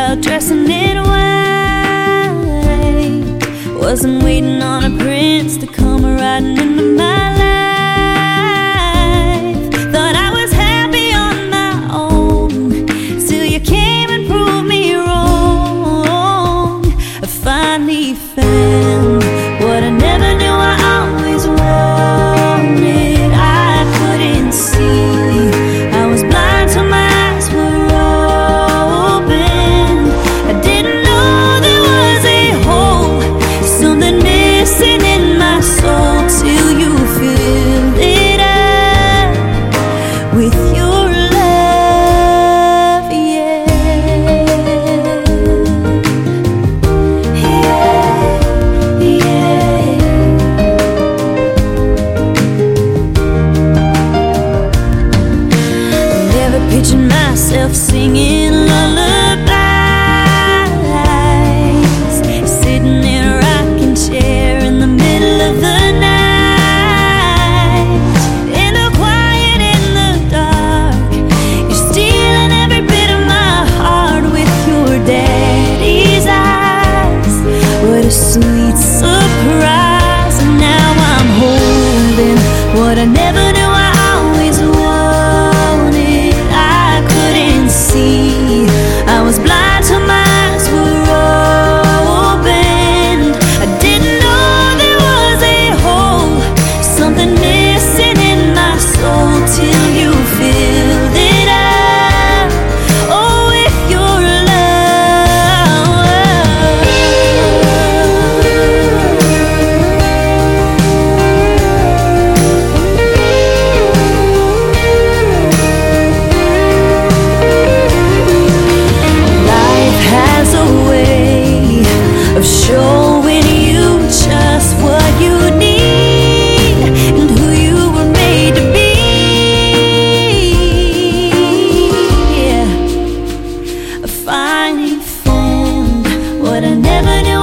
out dressing in white. Wasn't waiting on a prince to come riding into my life. Thought I was happy on my own, till you came and proved me wrong. I finally found what I never knew I always wanted. I couldn't see, I was blind till my eyes were open. I didn't know there was a hole, something missing in my soul, till you filled it up with your love, yeah. Picturing myself singing lullabies, sitting in a rocking chair in the middle of the night. In the quiet, in the dark, you're stealing every bit of my heart with your daddy's eyes. What a sweet surprise, and now I'm holding what I never knew I always wanted. I was blind till my eyes were opened. I didn't know there was a hole, something missing in my soul, till you filled it up, oh, with your showing you just what you need and who you were made to be. Yeah. I finally found what I never knew